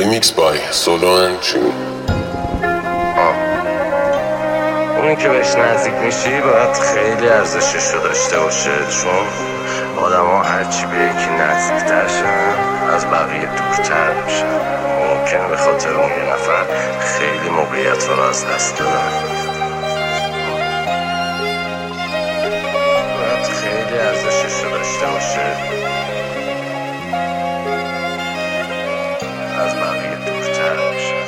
Remixed by Solo and June. اونی که بهش نزدیک میشی باید خیلی ارزشش رو داشته باشه، چون آدم ها هرچی به یکی نزدیکتر شن از بقیه دورتر میشن. ممکنه به خاطر اون یه نفر خیلی موقعیت رو از دست بدن. باید خیلی ارزشش رو داشته باشه از بقیه دورتر میشن.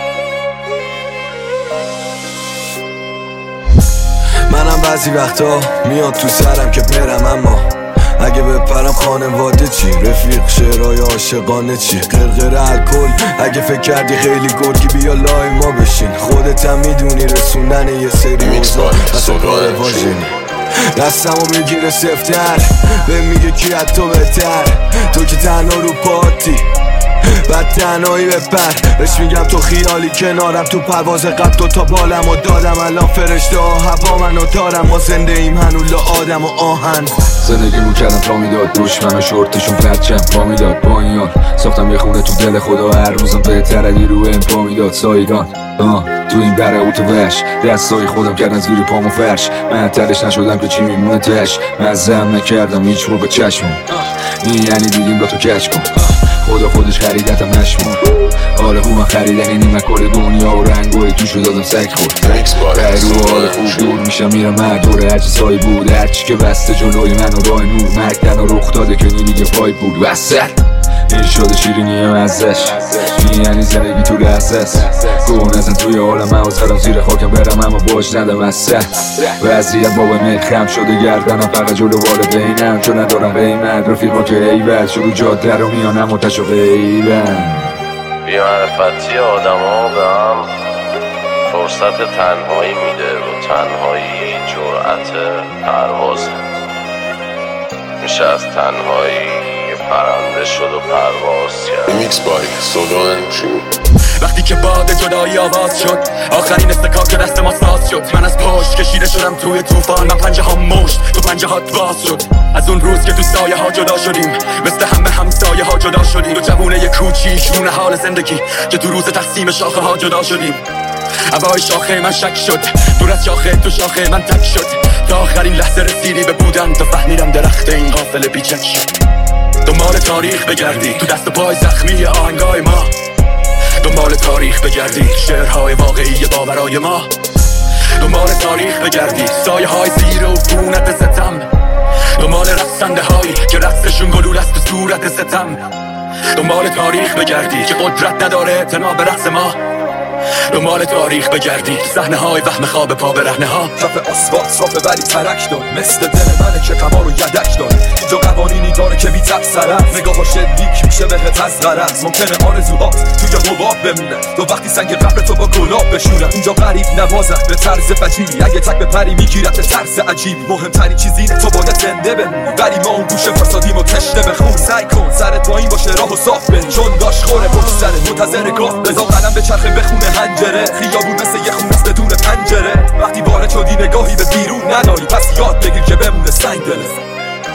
منم بعضی وقتا میاد تو سرم که برم، اما اگه بپرم خانواده چی؟ رفیق شعرهای عاشقانه چی؟ قرقر الکل اگه فکر کردی خیلی گرگی بیا لای ما بشین. خودت هم میدونی رسوندن یه سری موضوع اصلا کار واژنی. دستمو میگیره سفتر به میگه کی از تو بهتر، تو که تنها رو پاتی بعد تنهایی بپر. بهش میگم تو خیالی کنارم، تو پرواز قد دوتا بالم و دادم. الان فرشته ها هوا منو دارم، ما زنده ایم هنوز آدم و آهن. زندگیمو کردم تا میداد دشمن و شورتشون پرچم پا میداد. با این یار ساختم یه خونه تو دل خدا، هر روزم بهتر علی رو این پا میداد. سایگان تو این بره اوتوش دستای خودم کردن زیر پامو فرش. من تلش نشدم که چی میمونه تش، مزم نکردم هیچ مور به چشمم. این یعنی دیدیم با تو کش کن، خدا خودش خریدتم نشمون. حال خوبم خریدنی نیمه کل دنیا و رنگوی توشو دادم سگ خورد. رو حال خوب دور میشم میرم مردور هرچی سایی بود، هرچی که بسته جلوی من و راه نور مرگدن و رخ داده که دیگه پای بود وسط. این شده شیرینی ازش، این یعنی زندگی تو لحظه‌ست. گوه نزن توی حالم، من زدم زیر خاکم برم اما باش ندم وسط. وضعیت بابا ملخم شده گردنم فقط جلو والدینم، چون ندارم قیمت رفیقا که ایول شروع جاده رو میانم و تشو غیبم. بی‌معرفتی آدم ها به هم فرصت تنهایی میده و تنهایی جرأت پرواز. میشه از تنهایی پرنده شد و پرواز کرد. Remixed by Solo and June. وقتی که باد جدایی آواز شد، آخرین استکاک که دست ما ساز شد. من از پشت کشیده شدم توی طوفان، من پنجه ها مشت تو پنجه هات باز شد. از اون روز که تو سایه ها جدا شدیم، مثل همه همسایه ها جدا شدیم. دو جوونه یه کوچیک مونه حال زندگی که تو روز تقسیم شاخه ها جدا شدیم. هوای شاخه من شک شد، دور از شاخه تو شاخه من تک شد. تا آخرین لحظه رسیدی به بودن، تا فهمیدم درخت این قافله بیچک شد. دنبال تاریخ بگردی تو دست و پای زخمی آهنگای ما، دنبال تاریخ بگردی شعرهای واقعی باورای ما. دنبال تاریخ بگردی سایه های زیر و فونت ستم، دنبال رقصنده هایی که رقصشون گلول است به صورت ستم. دنبال تاریخ بگردی که قدرت نداره اعتنا به رقص ما. دنبال تاریخ بگردی صحنه های وهم خواب پا برهنه ها. کف آسفالت صافه ولی ترک دار، مثل دل منه که غما رو یدک داره. اینجا قوانینی داره که بی تفسر است، نگاه شلیک میشه بهت از غرض. ممکنه آرزوهات توی حباب بمونه، تو وقتی سنگ قبر تو با گلاب بشورن. اینجا غریب نوازن به طرز فجیعی، اگه تک بپری میگیرت طرز عجیبی. مهمترین چیز اینه تو باید زنده بمونی، ولی ما اون گوشه فرسادیم و تشنه به خون. سعی کن سرت پایین باشه راهو صاف بری، چون داش خوره پشت سرت منتظر گاه. بذار قلم به چرخه بخونه هنجره، خیابون مثل یه خونه بدون پنجره. وقتی وارد شدی نگاهی به بیرون نداری، پس یاد بگیر که بمونه سنگ دلت.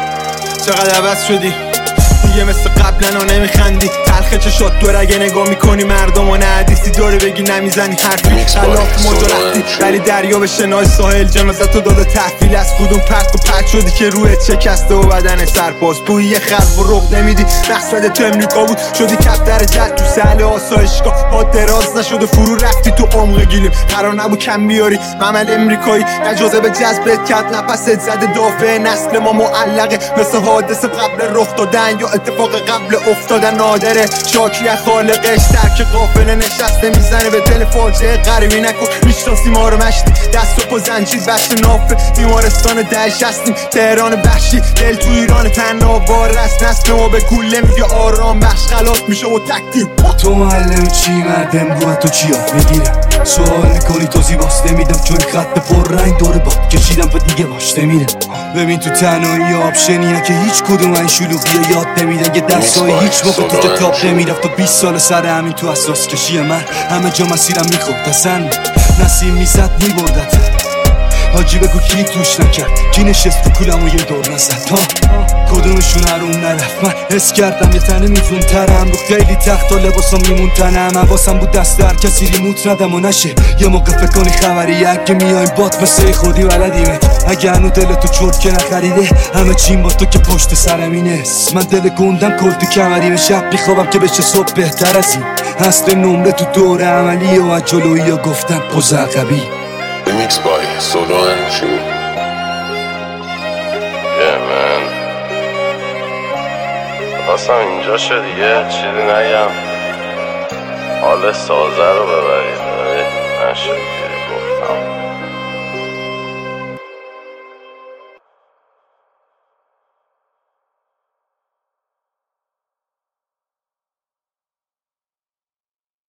چقدر عوض شدی دیگه، مثل قبلا نمیخندی. تلخه چه شد دور اگه نگاه میکنی مردم و نه حدیثی داره بگی نمیزنی حرفی. خلاف موج رفتی ولی دریا به شنای ساحل جنازت تو داده تحویل. از کدوم پرت و پرت شدی که روی چکسته و بدن سرپاس. بوی یه خلق و رخ نمیدی، مقصد تو امریکا بود شدی کفتر جد تو سهل آسایشگاه. پا دراز نشد و فرو رفتی تو عمق گیلیم. قرار نبود کم بیاری ممل امریکایی، اجازه به جذبت کرد نفست زده. دافع نسل ما معلقه مثل حادثه قبل رخ دادن یا اتفاق قبل افتادن. نادره شاکی خالقش ترک قافله نشسته، میزنه به دل فاجعه غریبی نکن. میشناسی ما رو مشتی دست و پا زنجیر بچه نافه. بیمارستان دهش هستیم تهران بخشی، دل تو ایران تنها است. نسل ما به کوله میگه آرام بخش، خلاص میشه و تکتیر. تو معلم چی مردم رو تو چی یاد میگیرم؟ سوال میکنی تو زیباسته میدم، چون خط پر رنگ دور باد کشیدم و دیگه واشته میره. ببین تو تنهایی آبشنیه که هیچ کدوم این شلوغی یاد نمیدن. یه درسای هیچ موقع تو کتاب نمیرفت و 20 سال سر همین تو اساس کشی من. همه جا مسیرم میخورد اصلا، نسیم میزد میبردت. حاجی بگو کی توش نکرد، کی نشست تو کولم و یه دور نزد ها، کدومشون هرون نرفت. من حس کردم یه تنه میتون ترم رو خیلی تخت و لباسم میمون تنم، حواسم بود دست در کسی ریموت ندم و نشه یه موقع فکر کنی خبری اگه میایم بات مثل خودی بلدیمت، اگه هنو دل تو چرکه نخریده همه چیم با تو که پشت سرمینه. من دل گندم کل تو کمریم، شب بیخوابم که بشه صبح بهتر از این، هست نمره تو دور عملی و از جلویی ها گفتم قزعقبی. Remix by Solo and Chu. من خواستم اینجا شد دیگه چیزی نگم، حال سازه رو ببرید نشد.